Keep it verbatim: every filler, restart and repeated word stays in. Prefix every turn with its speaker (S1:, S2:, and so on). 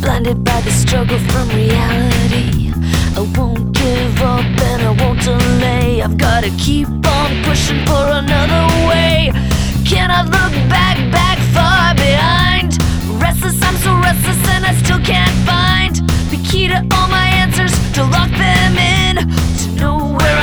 S1: blinded by the struggle from reality. I won't give up and I won't delay. I've gotta keep on pushing for a